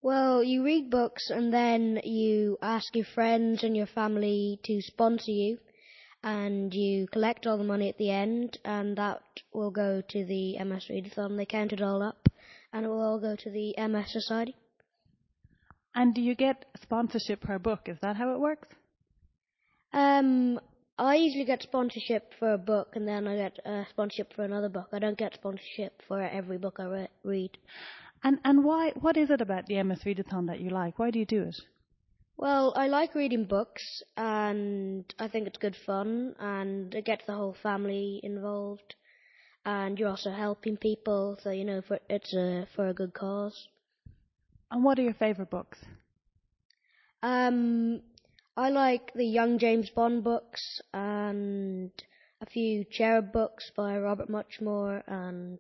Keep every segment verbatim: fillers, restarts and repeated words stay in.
Well, you read books and then you ask your friends and your family to sponsor you, and you collect all the money at the end, and that will go to the M S Readathon. They count it all up, and it will all go to the M S Society. And do you get sponsorship per book? Is that how it works? Um, I usually get sponsorship for a book, and then I get uh, sponsorship for another book. I don't get sponsorship for every book I re- read. And and why? What is it about the M S Readathon that you like? Why do you do it? Well, I like reading books, and I think it's good fun, and it gets the whole family involved, and you're also helping people, so you know, for, it's a, for a good cause. And what are your favourite books? Um, I like the Young James Bond books, and a few Cherub books by Robert Muchmore, and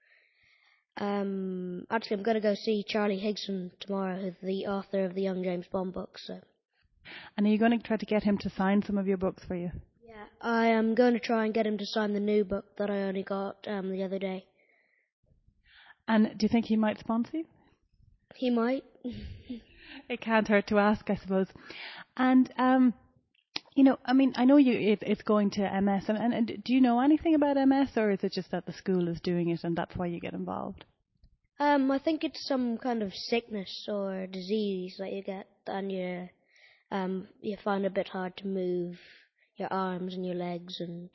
Um, actually, I'm going to go see Charlie Higson tomorrow, who's the author of the Young James Bond books. So. And are you going to try to get him to sign some of your books for you? Yeah, I am going to try and get him to sign the new book that I only got um, the other day. And do you think he might sponsor you? He might. It can't hurt to ask, I suppose. And, um, you know, I mean, I know you. It, it's going to M S. And, and, and do you know anything about M S, or is it just that the school is doing it and that's why you get involved? Um, I think it's some kind of sickness or disease that you get, and you um you find it a bit hard to move your arms and your legs, and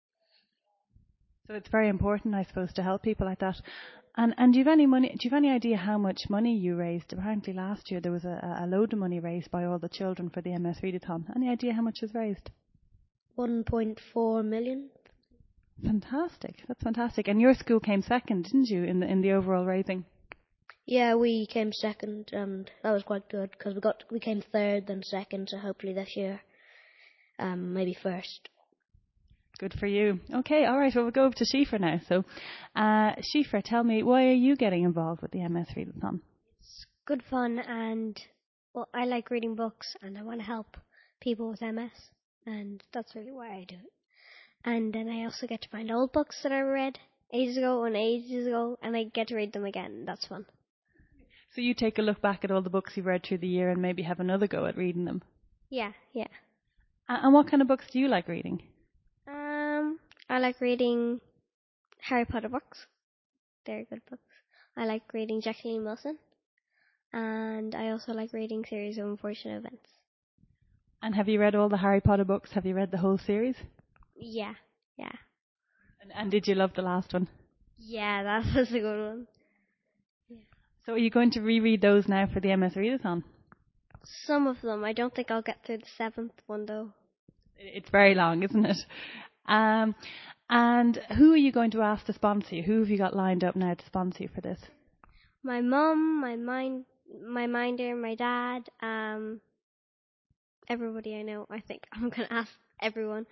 So it's very important, I suppose, to help people like that. And and do you have any money? Do you have any idea how much money you raised? Apparently last year there was a, a load of money raised by all the children for the M S Readathon. Any idea how much was raised? one point four million. Fantastic! That's fantastic. And your school came second, didn't you, in the in the overall raising? Yeah, we came second, and that was quite good because we got we came third, then second. So hopefully this year, um, maybe first. Good for you. Okay, all right. Well, we'll go over to Shifa now. So, uh, Shifa, tell me, why are you getting involved with the M S Readathon? It's good fun, and well, I like reading books, and I want to help people with M S, and that's really why I do it. And then I also get to find old books that I read ages ago and ages ago, and I get to read them again. That's fun. So you take a look back at all the books you've read through the year and maybe have another go at reading them. Yeah, yeah. Uh, and what kind of books do you like reading? Um, I like reading Harry Potter books. They're good books. I like reading Jacqueline Wilson, and I also like reading Series of Unfortunate Events. And have you read all the Harry Potter books? Have you read the whole series? Yeah, yeah. And, and did you love the last one? Yeah, that was a good one. Yeah. So are you going to reread those now for the M S Readathon? Some of them. I don't think I'll get through the seventh one, though. It's very long, isn't it? Um, and who are you going to ask to sponsor you? Who have you got lined up now to sponsor you for this? My mum, my mind, my minder, my dad, um, everybody I know. I think I'm gonna ask everyone.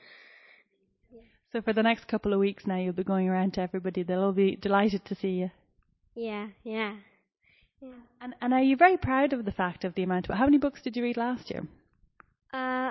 So for the next couple of weeks now, you'll be going around to everybody. They'll all be delighted to see you. Yeah, yeah, yeah. And and are you very proud of the fact of the amount of... How many books did you read last year? Uh,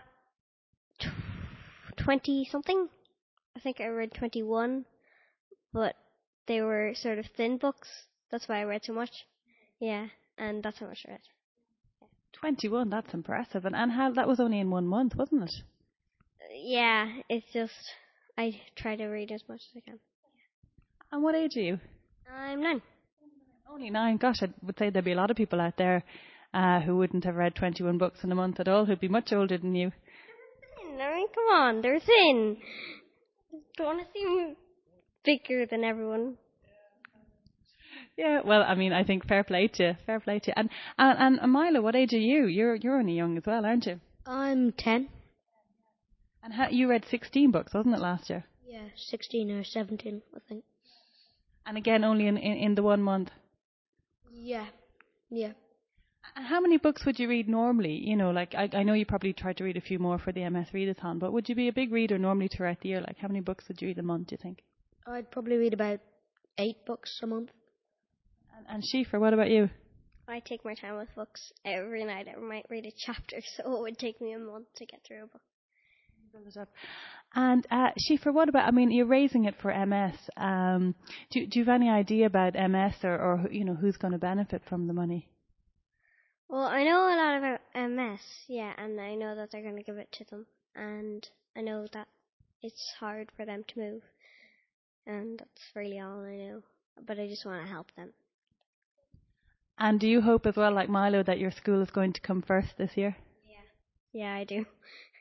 twenty something. I think I read twenty-one, but they were sort of thin books. That's why I read so much. Yeah, and that's how much I read. twenty-one, that's impressive. And, and how, that was only in one month, wasn't it? Yeah, it's just I try to read as much as I can. And what age are you? I'm nine. Only nine. Gosh, I would say there'd be a lot of people out there uh, who wouldn't have read twenty-one books in a month at all, who'd be much older than you. I mean, come on, they're thin. Don't want to seem bigger than everyone. Yeah, well, I mean, I think fair play to you, fair play to you. And, and, and Milo, what age are you? You're you're only young as well, aren't you? I'm ten. And how, you read sixteen books, wasn't it, last year? Yeah, sixteen or seventeen, I think. And again, only in, in, in the one month. Yeah, yeah. And how many books would you read normally? You know, like, I, I know you probably tried to read a few more for the M S Readathon, but would you be a big reader normally throughout the year? Like, how many books would you read a month, do you think? I'd probably read about eight books a month. And, and Shifa, what about you? I take my time with books every night. I might read a chapter, so it would take me a month to get through a book. Build it up. And uh, Shifa, what about, I mean, you're raising it for M S. Um, do, do you have any idea about M S or, or you know, who's going to benefit from the money? Well, I know a lot about M S, yeah, and I know that they're going to give it to them, and I know that it's hard for them to move, and that's really all I know. But I just want to help them. And do you hope as well, like Milo, that your school is going to come first this year? Yeah, I do.